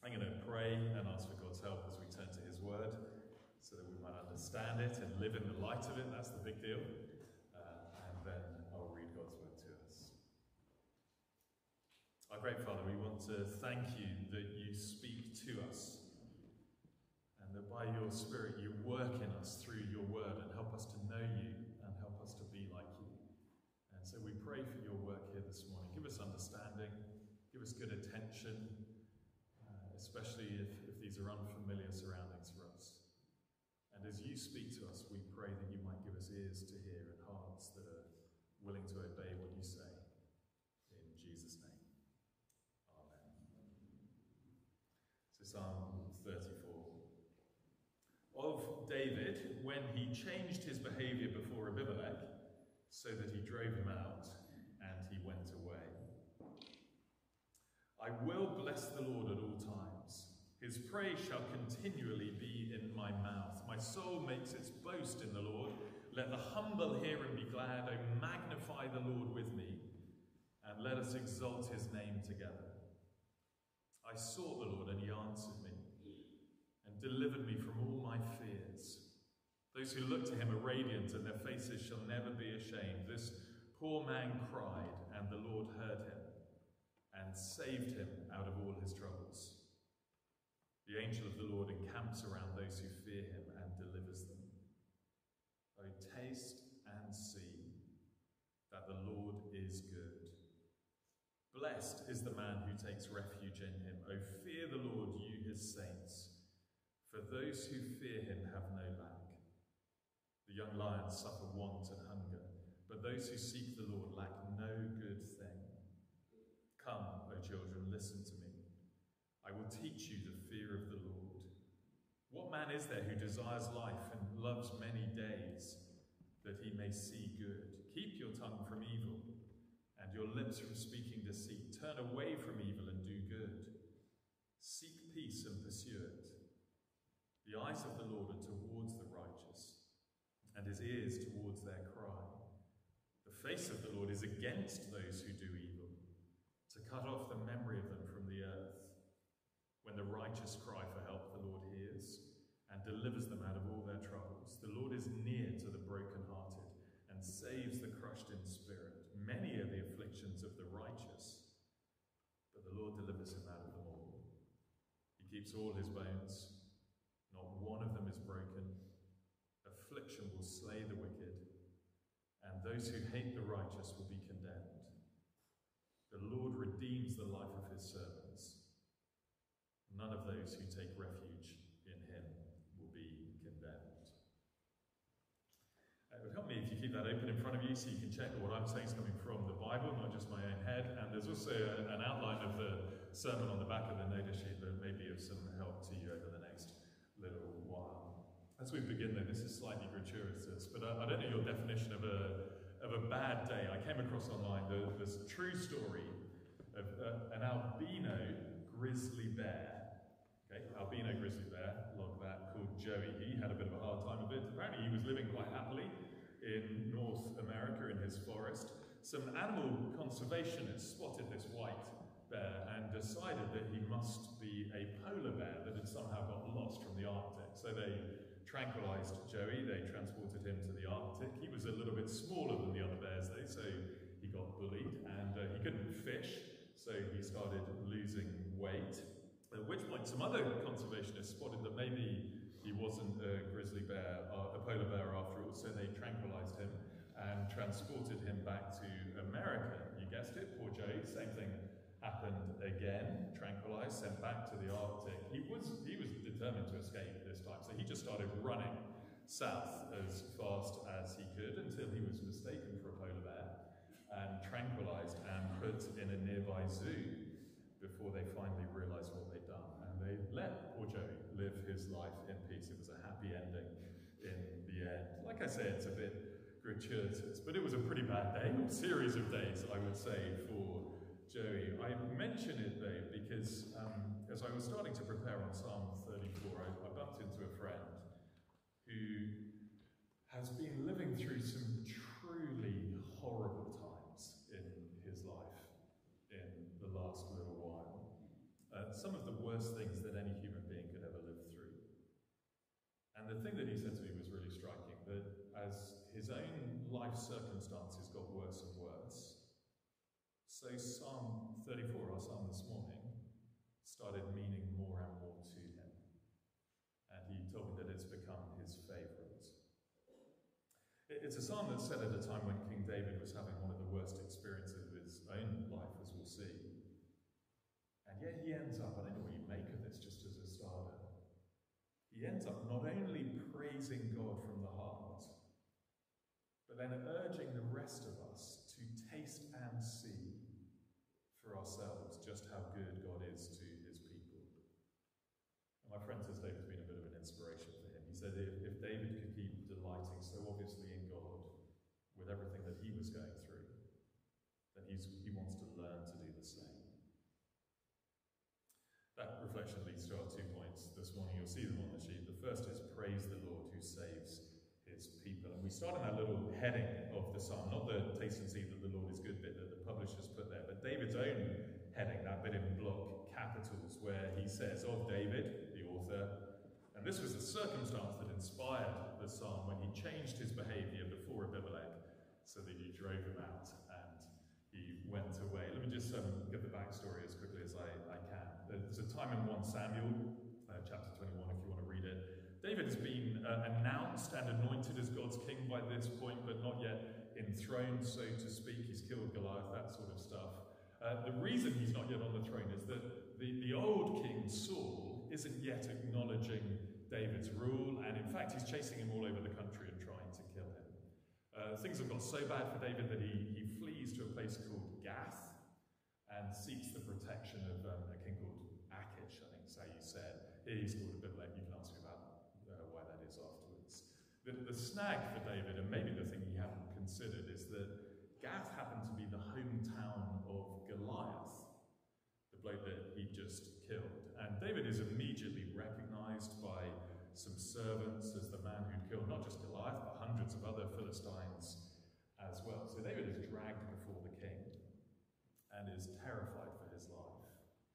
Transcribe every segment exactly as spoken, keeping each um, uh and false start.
I'm going to pray and ask for God's help as we turn to his word, so that we might understand it and live in the light of it. That's the big deal. Uh, and then I'll read God's word to us. Our great Father, we want to thank you that you speak to us, and that by your Spirit you work in us through your word and help us to know you and help us to be like you. And so we pray for your work here this morning. Give us understanding, give us good attention, uh, especially if, if these are unfamiliar surroundings for us. And as you speak to us, we pray that you might give us ears to hear and hearts that are willing to obey what you say. In Jesus' name. Amen. So Psalm thirty-four. Of David, when he changed his behavior before Abimelech, so that he drove him out and he went away. I will bless the Lord at all times. His praise shall continually be in my mouth. My soul makes its boast in the Lord. Let the humble hear and be glad. Oh, magnify the Lord with me, and let us exalt his name together. I sought the Lord, and he answered me, and delivered me from all my fears. Those who look to him are radiant, and their faces shall never be ashamed. This poor man cried, and the Lord heard him, and saved him out of all his troubles. The angel of the Lord encamps around those who fear him and delivers them. Oh, taste and see that the Lord is good. Blessed is the man who takes refuge in him. Oh, fear the Lord, you his saints, for those who fear him have no lack. The young lions suffer want and hunger, but those who seek the Lord lack no good thing. Come, O children, listen to me. I will teach you the fear of the Lord. What man is there who desires life and loves many days, that he may see good? Keep your tongue from evil, and your lips from speaking deceit. Turn away from evil and do good. Seek peace and pursue it. The eyes of the Lord are towards the righteous, and his ears towards their cry. The face of the Lord is against those who do evil, to cut off the memory of them from the earth. When the righteous cry for help, the Lord hears and delivers them out of all their troubles. The Lord is near to the brokenhearted and saves the crushed in spirit. Many are the afflictions of the righteous, but the Lord delivers him out of them all. He keeps all his bones. Not one of them is broken. Affliction will slay the wicked, and those who hate the righteous will be condemned. The Lord redeems the life of his servants. None of those who take refuge in him will be condemned. It would help me if you keep that open in front of you so you can check that what I'm saying is coming from the Bible, not just my own head. And there's also a, an outline of the sermon on the back of the notice sheet that may be of some help to you over the next little while. As we begin though, this is slightly gratuitous, but I, I don't know your definition of a, of a bad day. I came across online the, this true story of uh, an albino grizzly bear. Okay, albino grizzly bear, log that, called Joey. He had a bit of a hard time of it. Apparently he was living quite happily in North America in his forest. Some animal conservationists spotted this white bear and decided that he must be a polar bear that had somehow got lost from the Arctic. So they tranquilized Joey, they transported him to the Arctic. He was a little bit smaller than the other bears though, so he got bullied and uh, he couldn't fish, so he started losing weight. At which point some other conservationists spotted that maybe he wasn't a grizzly bear, uh, a polar bear after all, so they tranquilized him and transported him back to America. You guessed it, poor Joey, same thing happened again, tranquilized, sent back to the Arctic. He was, he was determined to escape this time, so he just started running south as fast as he could until he was mistaken for a polar bear and tranquilized and put in a nearby zoo before they finally realized what they'd done. And they let poor Joey live his life in peace. It was a happy ending in the end. Like I say, it's a bit gratuitous, but it was a pretty bad day, or series of days, I would say, for Joey. I mention it though because um, as I was starting to prepare on Psalm thirty-four, I, I bumped into a friend who has been living through some truly horrible times in his life in the last little while. Uh, some of the worst things that any human being could ever live through. And the thing that he said to me was really striking, that as his own life circumstances got worse and worse, so Psalm thirty-four, our psalm this morning, started meaning more and more to him. And he told me that it's become his favourite. It's a psalm that's said at a time when King David was having one of the worst experiences of his own life, as we'll see. And yet he ends up, I don't know what you make of this just as a starter, he ends up not only praising God from the heart, but then urging the rest of us to taste and see for ourselves just how good God is to his people. And my friend says David's been a bit of an inspiration for him. He said if, if David could keep delighting so obviously in God with everything that he was going through, then he's, he wants to learn to do the same. That reflection leads to our two points this morning. You'll see them on the sheet. The first is praise the Lord who saves his people. And we start in that little heading of the psalm, not the taste and see that the Lord is good bit that the publishers put there, but David's own heading, that bit in block capitals, where he says of David, the author, and this was the circumstance that inspired the psalm when he changed his behaviour before Abimelech so that he drove him out and he went away. Let me just um, give the backstory as quickly as I, I can. There's a time in First Samuel, uh, chapter twenty-one, if you want to read it. David has been uh, announced and anointed as God's king by this point, but not yet enthroned, so to speak. He's killed Goliath, that sort of stuff. Uh, the reason he's not yet on the throne is that the, the old king, Saul, isn't yet acknowledging David's rule, and in fact he's chasing him all over the country and trying to kill him. Uh, things have got so bad for David that he, he flees to a place called Gath and seeks the protection of um, a king called Achish, I think is how you said. Here he's called Abimelech. You can ask me about uh, why that is afterwards. The, the snag for David, and maybe the thing he hadn't considered, is that Gath happened to be the hometown of Goliath, the bloke that he just killed. And David is immediately recognised by some servants as the man who'd killed not just Goliath, but hundreds of other Philistines as well. So David is dragged before the king and is terrified for his life.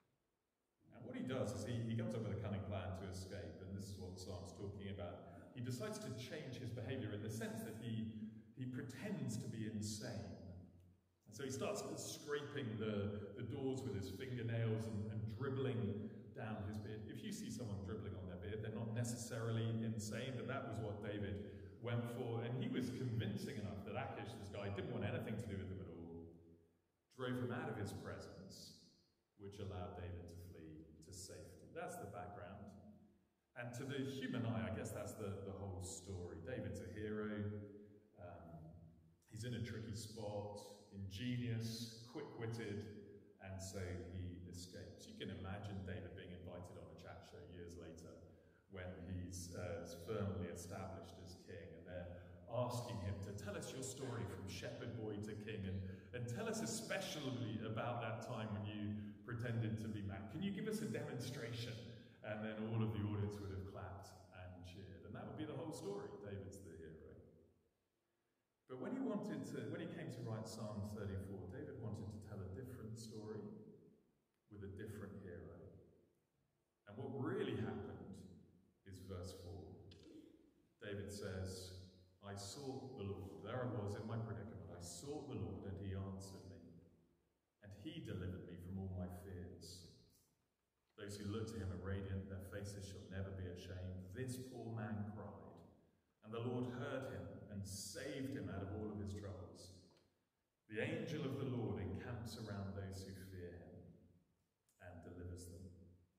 And what he does is he, he comes up with a cunning plan to escape, and this is what the psalm's talking about. He decides to change his behaviour in the sense that he, he pretends to be insane. And so he starts scraping the, the doors with his fingernails and, and dribbling down his beard. If you see someone dribbling on their beard, they're not necessarily insane, but that was what David went for. And he was convincing enough that Achish, this guy, didn't want anything to do with him at all, drove him out of his presence, which allowed David to flee to safety. That's the background. And to the human eye, I guess that's the, the whole story. David's a hero. Um, he's in a tricky spot, ingenious, quick-witted, and so he escapes. You can imagine David being invited on a chat show years later when he's uh, firmly established as king, and they're asking him to tell us your story from shepherd boy to king, and, and tell us especially about that time when you pretended to be mad. Can you give us a demonstration? And then all of the audience would have clapped and cheered. And that would be the whole story. David's the hero. But when he wanted to, when he came to write Psalm thirty-four, David wanted to tell a different story with a different hero. And what really happened is verse four. David says, I sought the Lord. There I was in my predicament. I sought the Lord and he answered me. And he delivered me from all my fears. Those who look to him are radiant, their faces shall never be ashamed. This poor man cried, and the Lord heard him and saved him out of all of his troubles. The angel of the Lord encamps around those who fear him and delivers them.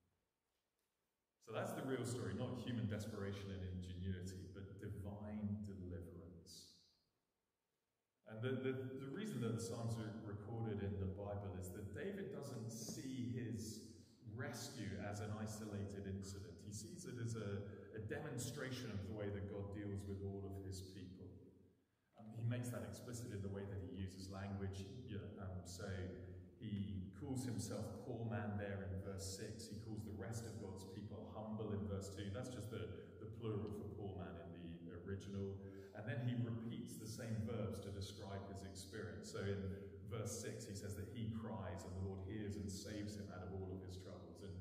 So that's the real story, not human desperation and ingenuity, but divine deliverance. And the, the, the reason that the Psalms are recorded in the Bible is that David doesn't see his rescue as an isolated incident. He sees it as a, a demonstration of the way that God deals with all of his people. Um, he makes that explicit in the way that he uses language. You know, um, so he calls himself poor man there in verse six. He calls the rest of God's people humble in verse two. That's just the, the plural for poor man in the original. And then he repeats the same verbs to describe his experience. So in verse six, he says that he cries and the Lord hears and saves him out of all of his troubles. And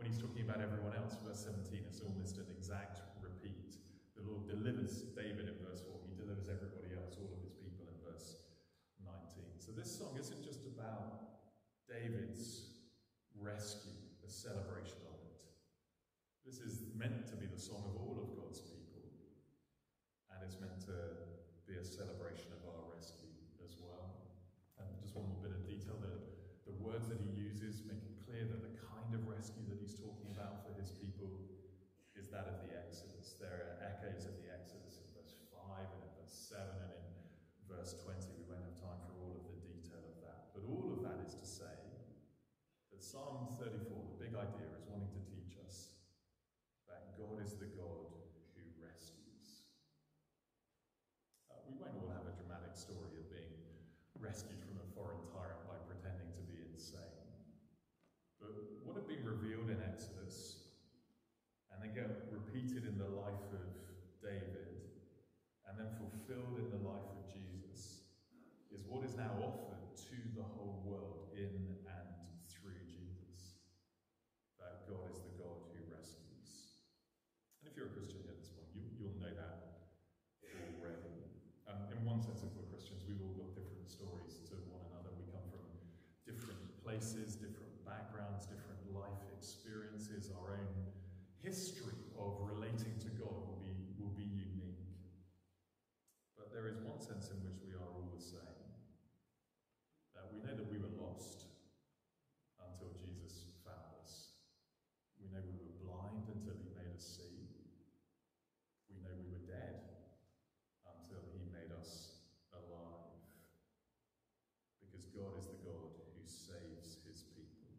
when he's talking about everyone else, verse seventeen, it's almost an exact repeat. The Lord delivers David in verse four. He delivers everybody else, all of his people, in verse nineteen. So this song isn't just about David's rescue, a celebration of it. This is meant to be the song of all of God's people, and it's meant to be a celebration of our rescue as well. And just one more bit of detail, the, the words that he uses make it clear that the kind of rescue that he's talking about for his people is that of the Exodus. There are echoes of the Exodus in verse five and in verse seven and in verse twenty. We won't have time for all of the detail of that. But all of that is to say that Psalm thirty-four, the big idea, is wanting to teach us that God is the God who rescues. Uh, we won't all have a dramatic story of being rescued from a foreign tyrant by pretending to be insane. But what had been revealed in Exodus and then get repeated in the life of David and then fulfilled in the life of Jesus is what is now offered to the whole world in and through Jesus. That God is the God who rescues. And if you're a Christian here this morning, you, you'll know that already. Um, in one sense, if we're Christians, we've all got different stories to one another. We come from different places, different backgrounds, different life experiences. Our own history of relating to God will be, will be unique. But there is one sense in which we are all the same. Uh, we know that we were lost until Jesus found us. We know we were blind until he made us see. We know we were dead until he made us alive. Because God is the God who saves his people.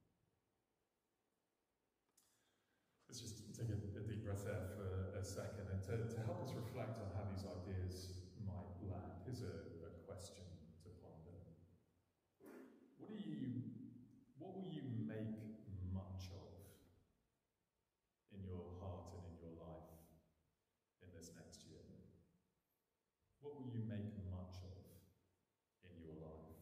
Let's just take a, a deep breath there for a second, and to, to help us reflect on how these ideas might land, here's a, a question to ponder. What do you, what will you make much of in your heart and in your life in this next year? What will you make much of in your life?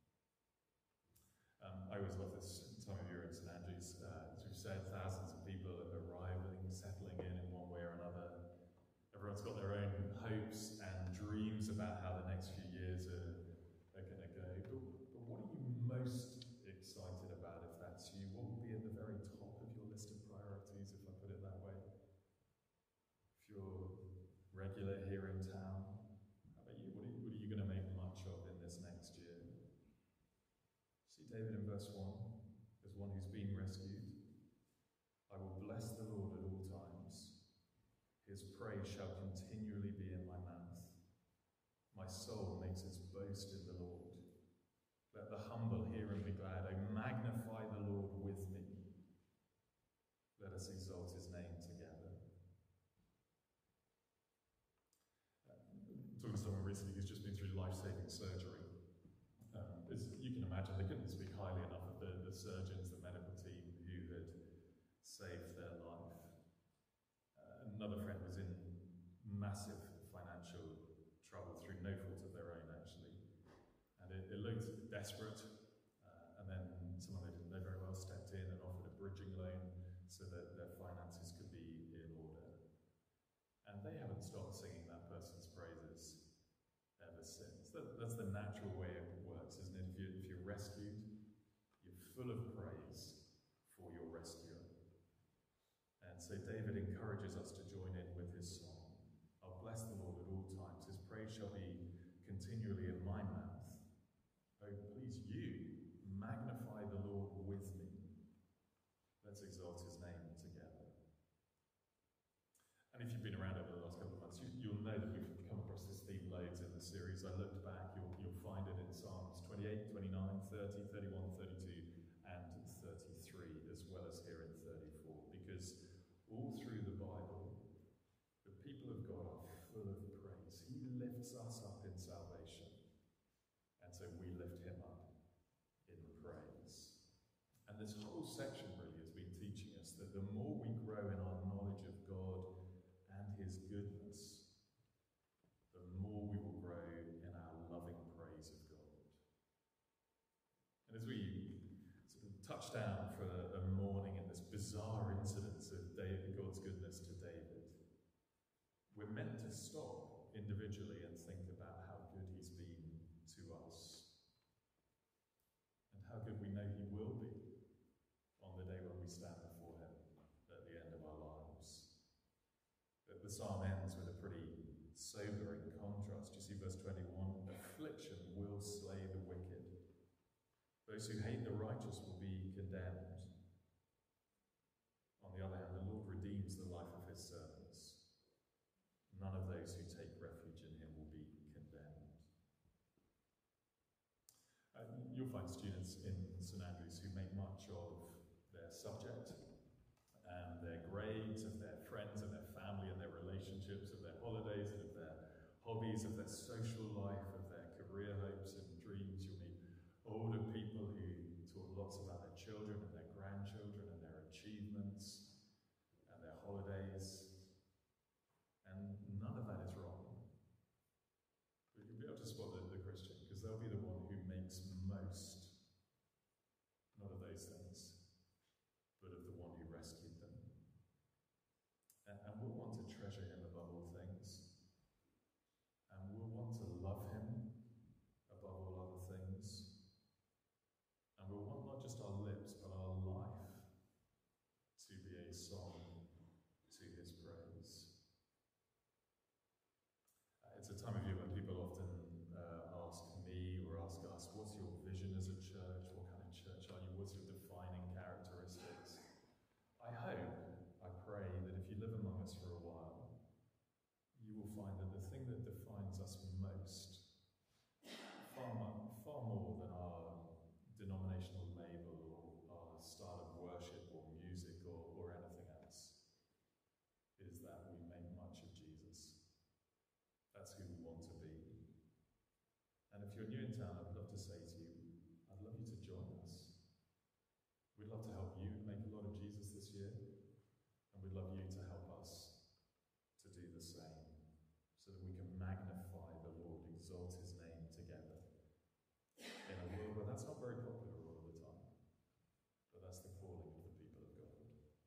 Um, I always love this time of year in St Andrews. Uh, as we've said, thousands of people are arriving, settling in in one way or another. Everyone's got their own hopes and dreams about how the next few years are, are going to go. But, but what are you most excited about, if that's you? What will be at the very top of your list of priorities, if I put it that way? If you're regular here in town, how about you? What are you, what are you going to make much of in this next year? See David in verse one, as one who's been rescued. I will bless the Lord at all times. His praise shall continually be in my mouth. My soul makes its boast in the Lord. Let the humble hear and be glad. Oh, magnify the Lord with me. Let us exalt his name together. Uh, talking to someone recently who's just been through life-saving surgery. Um, as you can imagine, they couldn't speak highly enough of the, the surgeons, the medical team who had saved their life. Uh, another friend was in massive financial trouble through no fault of their own, actually. And it, it looked desperate. Uh, and then someone they didn't know very well stepped in and offered a bridging loan so that their finances could be in order. And they haven't stopped singing that person's praises ever since. That, that's the natural way it works, isn't it? If, you, if you're rescued, you're full of praise for your rescuer. And so David encourages us to join in with his song. I'll bless the Lord at all times. His praise shall be continually in my mouth. Oh, please, you magnify the Lord with me. Let's exalt his name together. And if you've been around over the last couple of months, you, you'll know that we've come across this theme loads in the series. I looked back, you'll, you'll find it in Psalms twenty-eight, twenty-nine, thirty, thirty-one, thirty-two, and thirty-three, as well as here in thirty-four. Because all through the Bible, the people of God are full of praise. He lifts us up in salvation. And so we lift him up in praise. And this whole section really has been teaching us that the more we grow in our knowledge of God and his goodness, the more we will grow in our loving praise of God. And as we sort of touch down for a morning in this bizarre stop individually and think about how good he's been to us and how good we know he will be on the day when we stand before him at the end of our lives. But the psalm ends with a pretty sobering contrast. You see verse twenty-one, affliction will slay the wicked. Those who hate the righteous will be condemned. On the other hand, the Lord redeems the life of his servants. None of those who take refuge in him will be condemned. Uh, you'll find students in St Andrews who make much of their subject and their grades, of their friends and their family and their relationships, of their holidays and of their hobbies, of their social life, of their career hopes and dreams. You'll meet older people who talk lots about their children and their grandchildren and their achievements and their holidays. And none of that is wrong. But you'll be able to spot the, the Christian, because they'll be the one who makes most, not of those things, but of the one who rescued them. And, and we'll want to treasure him above all things. And we'll want to love him above all other things. And we'll want not just our lips, but our life to be a song to his praise. Uh, it's a time of year when people often uh, ask me or ask us, what's your vision as a church? What kind of church are you? What's your defining characteristics? I hope, I pray, that if you live among us for a while, you will find that the thing that defines us most, far more, far more than our denominational label or our style of worship or music or, or anything else, is that we make much of Jesus. That's who we want to be. And if you're new in town, I'd love to say to you, I'd love you to join us. We'd love to help you make a lot of Jesus this year, and we'd love you to help us to do the same, so that we can magnify the Lord, exalt his name together in a world where that's not very popular all of the time, but that's the calling of the people of God.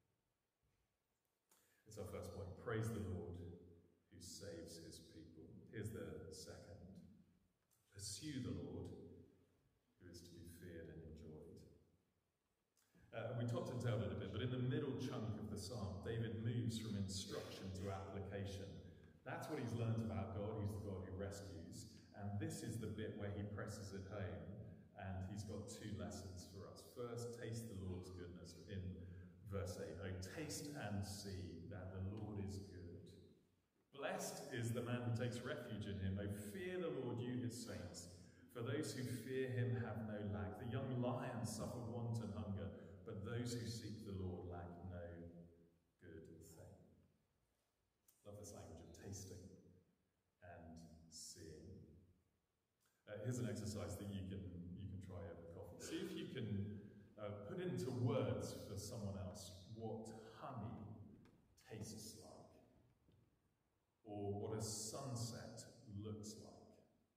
It's our first point. Praise the Lord who saves his people. Here's the second. Pursue the Lord who is to be feared and enjoyed. Uh, we topped and tailed it a bit, but in the middle chunk of the psalm, David moves from instruction to application. That's what he's learned about God. He's the God who rescues. And this is the bit where he presses it home. And he's got two lessons for us. First, taste the Lord's goodness in verse eight. Oh, taste and see that the Lord is good. Blessed is the man who takes refuge in him. Oh, fear the Lord, you his saints. For those who fear him have no lack. The young lions suffer want and hunger, but those who seek the Lord lack no good thing. Love this language of tasting and seeing. Uh, here's an exercise that you can you can try over coffee. See if you can uh, put into words for someone else what honey tastes like, or what a sunset looks like.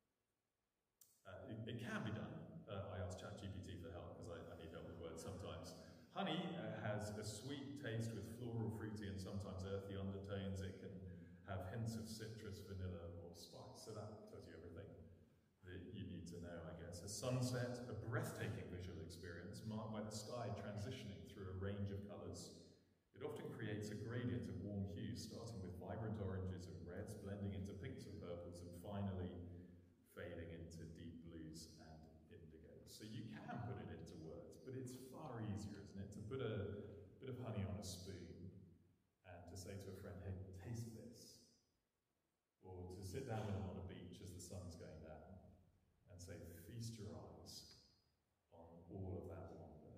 Uh, it, it can be done. Uh, I asked ChatGPT for help because I, I need help with words sometimes. Honey uh, has a sweet taste with floral, fruity, and sometimes earthy undertones. It can have hints of citrus, vanilla, or spice. So that tells you everything that you need to know, I guess. A sunset, a breathtaking visual experience marked by the sky transitioning through a range of colours. It often creates a gradient of warm hues, starting with vibrant oranges and reds, blending into pinks and purples, and finally fading into deep blues and indigos. So you can put it into words, but it's far easier, isn't it, to put a bit of honey on a spoon and to say to a friend, hey, taste this. Or to sit down with them on a beach as the sun's going down and say, feast your eyes on all of that wonder.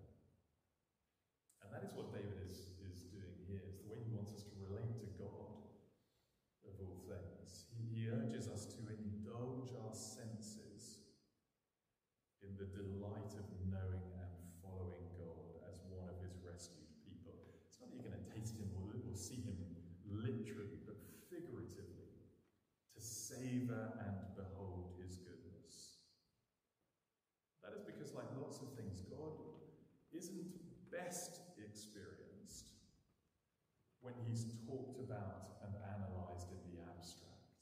And that is what David is, is doing here. It's the way he wants us to relate to God, of all things. He, he urges us to indulge our senses in the delight of knowing and following God as one of his rescued people. It's not that you're going to taste him or, or see him literally, but figuratively, to savour and behold his goodness. That is because, like lots of things, God isn't best experienced when he's talked about and analysed in the abstract.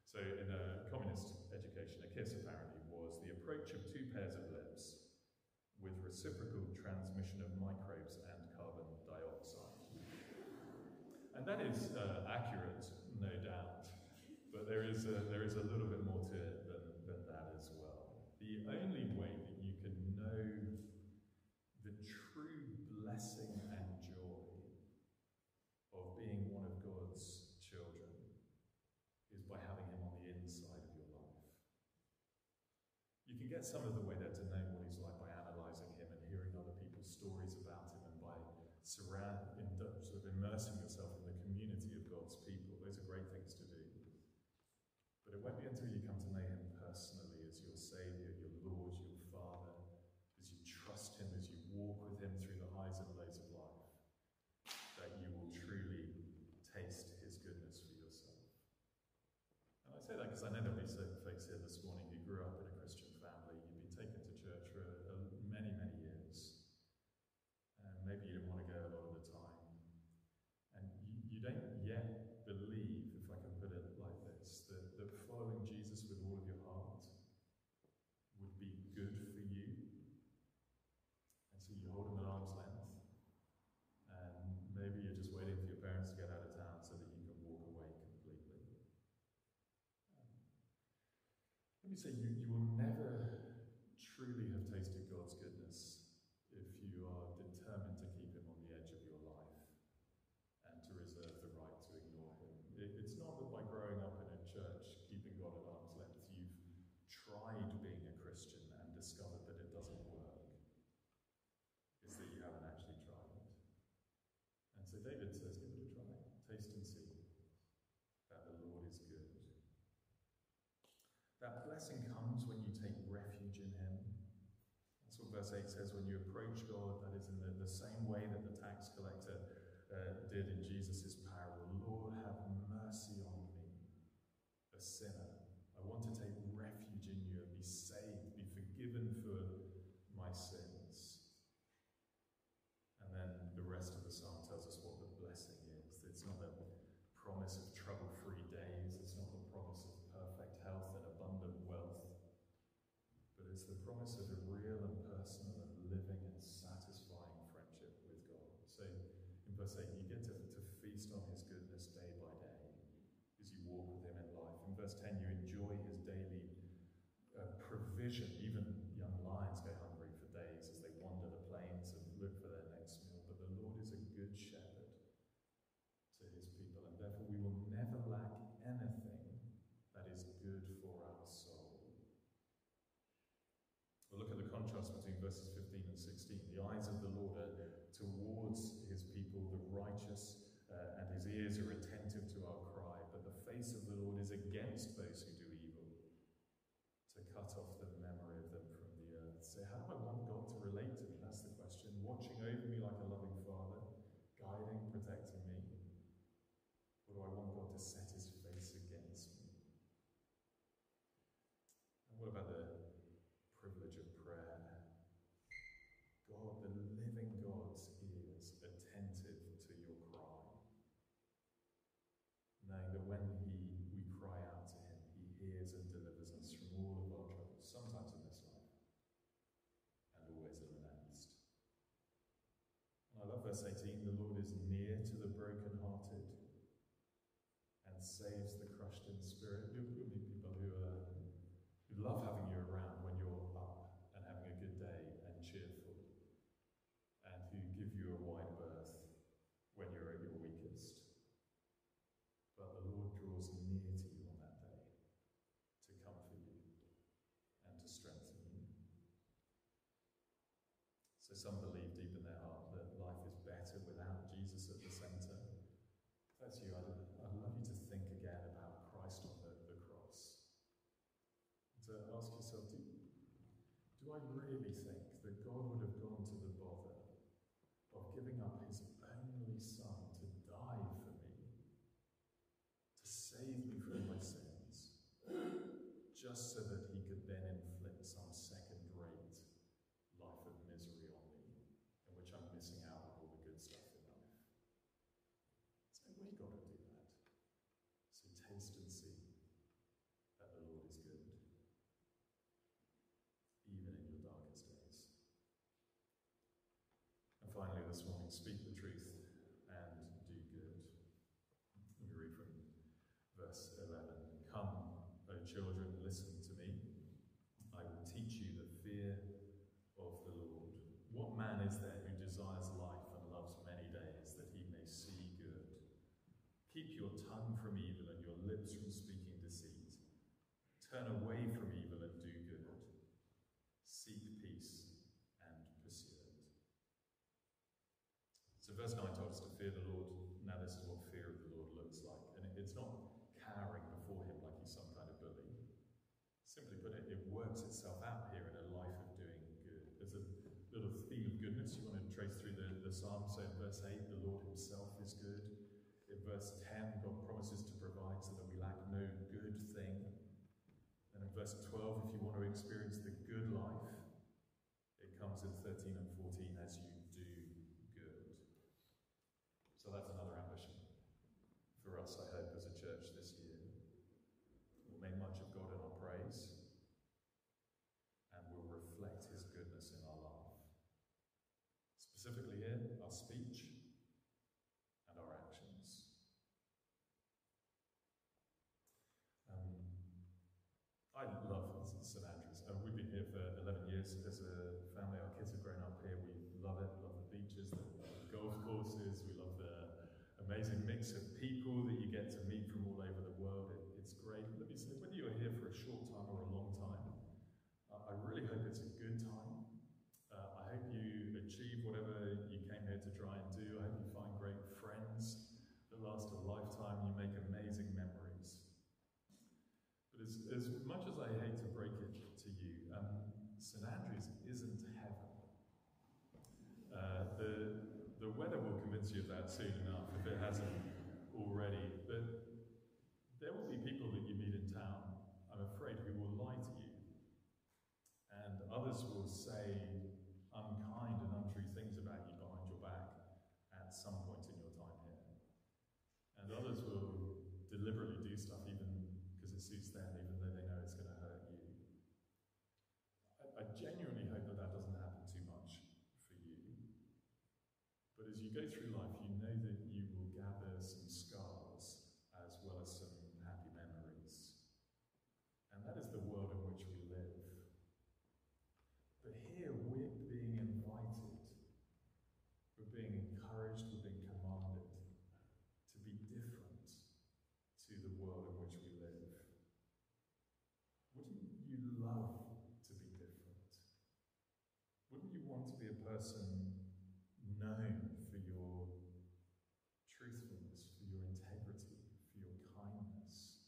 So in a communist education, a kiss apparently was the approach of two pairs of lips with reciprocal transmission of microbes and carbon dioxide. And that is uh, accurate, no doubt, but there is a, there is a little bit more to it than, than that as well. The only way that you can know the true blessing and joy of being one of God's children is by having him on the inside of your life. You can get some of the way there to know what he's like by analysing him and hearing other people's stories about him and by surround, in, sort of immersing yourself in the community of God's people. Those are great things to do. But it won't be until you come to know him personally as your Saviour, your Lord, your Father, as you trust him, as you walk with him through the highs and lows of life, that you will truly taste his goodness for yourself. And I say that because I know there'll be certain folks here this morning who grew up in a Christian family. You've been taken to church for a, a, many, many years. And maybe you didn't want to go a lot of the time. And you, you don't yet believe, if I can put it like this, that, that following Jesus with all of your heart would be good for you. And so you hold him at arm's length. And maybe you're just waiting for your parents to get out of town so that you can walk away completely. Let me say, you, you will never truly have tasted God's goodness if you are determined to keep him on the edge of your life and to reserve the right to ignore him. It, it's not that by growing up in a church, keeping God at arm's length, you've tried being a Christian and discovered that it doesn't work. It's that you haven't actually tried it. And so David says, give it a try. Taste and see that the Lord is good. That blessing comes when you take refuge in him. That's what verse eight says, when you approach God, that is in the, the same way that the tax collector uh, did in Jesus' parable. Lord, have mercy on me, a sinner. I want to take refuge in you and be saved, be forgiven for my sins. And then the rest of the psalm tells us what the blessing is. It's not a promise of trouble-free days. It's not the promise of perfect health and abundant wealth. But it's the promise of a real and personal and living and satisfying friendship with God. So in verse eight, you get to, to feast on his goodness day by day as you walk with him in life. In verse ten, you enjoy his daily uh, provision. Even young lions go hungry for days as they wander the plains and look for their next meal. But the Lord is a good shepherd to his people, and therefore we will never lack anything that is good for our soul. We'll look at the contrast between verses fifteen and sixteen. The eyes of the Lord are towards his people, the righteous, uh, and his ears are attentive to our cry, but the face of the Lord is against those who do evil, to cut off the memory of them from the earth. So how do I want God to relate to me? That's the question. Watching over me like a loving father, guiding, protecting me. Or do I want God to set his face against me? And what about the privilege of prayer? God, the living God's ears attentive to your cry. Knowing that when he, we cry out to him, he hears and delivers us from all of our troubles, sometimes in this life, and always in the next. And I love verse eighteen, the Lord is near to the brokenhearted and saves the crushed in spirit. You'll meet people who, uh, who love having you around when you're up and having a good day and cheerful, and who give you a wide berth when you're at your weakest. But the Lord draws near to you on that day to comfort you and to strengthen you. So some believe deep in their heart that life is better without Jesus at the centre. If that's you, I'd, I'd love you to think again about Christ on the, the cross. To ask yourself, do, do I really think that God would have gone to the bother of giving up his only son to die for me, to save me from my sins, just so that he could then inflict some second-rate life of misery on me, in which I'm missing out on all the good stuff in life? There's no way God would do that. So taste and see this morning, speak the truth and do good. We read from verse eleven. Come, O children, listen to me. I will teach you the fear of the Lord. What man is there who desires life and loves many days, that he may see good? Keep your tongue from evil and your lips from speaking deceit. Turn away from evil and do good. Seek peace and pursue it. So verse nine told us to fear the Lord. Now this is what fear of the Lord looks like. And it's not cowering before him like he's some kind of bully. Simply put it, it works itself out here in a life of doing good. There's a little theme of goodness you want to trace through the, the psalm. So in verse eight, the Lord himself is good. In verse ten, God promises to provide so that we lack no good thing. And in verse twelve, if you want to experience the good life, it comes in thirteen and fourteen, as you do good. So that's another ambition for us, I hope, as a church this year. We'll make much of God in our praise, and we'll reflect his goodness in our life. Specifically here, our speech and our actions. Um, I love St Andrews. Uh, we've been here for eleven years as a family. Our kids have grown up here. We love it. We love the beaches, the, the golf courses. We love the amazing mix of people that you get to meet from all over the world. It, it's great. Let me say, whether you're here for a short time or a long time, uh, I really hope it's a good time. Uh, I hope you achieve whatever you came here to try and do. I hope you find great friends that last a lifetime. You make amazing memories. But as, as much as I hate to break it to you, um, St Andrews isn't heaven. Uh, the, the weather will convince you of that soon enough, if it hasn't already. But there will be people that you meet in town, I'm afraid, who will lie to you. And others will say unkind and untrue things about you behind your back at some point in your time here. And others will deliberately do stuff even because it suits them, even though they know it's going to hurt you. I, I genuinely hope that that doesn't happen too much for you. But as you go through life, you know that you will gather some scars as well as some happy memories. And that is the world in which we live. But here we're being invited, we're being encouraged, we're being commanded to be different to the world in which we live. Wouldn't you love to be different? Wouldn't you want to be a person known for your truthfulness, for your integrity, for your kindness,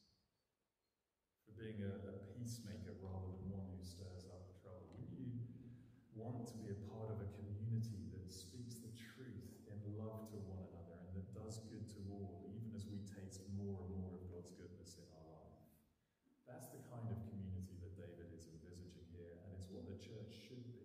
for being a, a peacemaker rather than one who stirs up trouble? Wouldn't you want to be a part of a community that speaks the truth in love to one another and that does good to all, even as we taste more and more of God's goodness in our life? That's the kind of community that David is envisaging here, and it's what the church should be.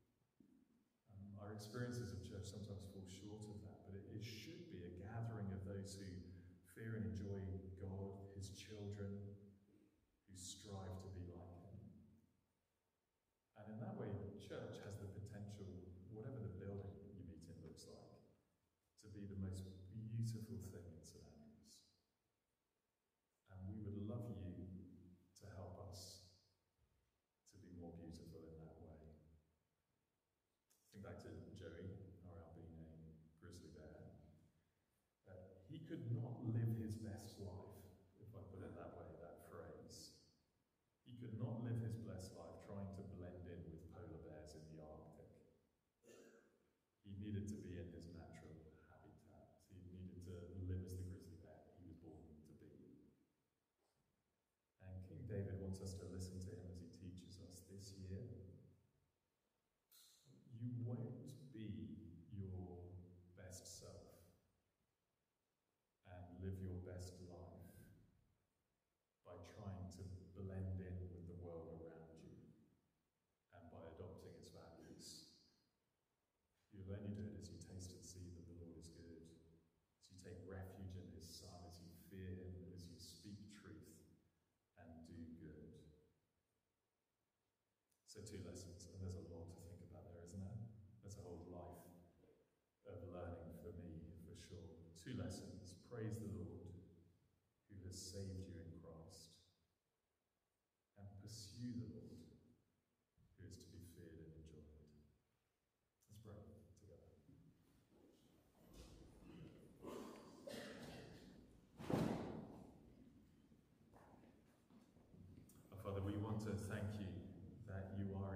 Um, our experiences of church sometimes fall short of that, but it, it should be a gathering of those who fear and enjoy God, his children, who strive to be like him. And in that way, church has the potential, whatever the building you meet in looks like, to be the most beautiful thing in St Andrews. And we would love you to help us to be more beautiful in that way. Think back to Joey, our Albino grizzly bear. Uh, he could not live his best life, if I put it that way, that phrase. He could not live his blessed life trying to blend in with polar bears in the Arctic. He needed to be in his natural habitat. He needed to live as the grizzly bear he was born to be. And King David wants us to listen to him as he teaches us this year. You won't be your best self and live your best life by trying to blend in with the world around you and by adopting its values. You'll only do it as you taste and see that the Lord is good, as you take refuge in his Son, as you fear him, as you speak truth and do good. So two lessons, and there's a lot to think about there, isn't there? There's a whole life you, the Lord, who is to be feared and enjoyed. Let's pray together. Our Father, we want to thank you that you are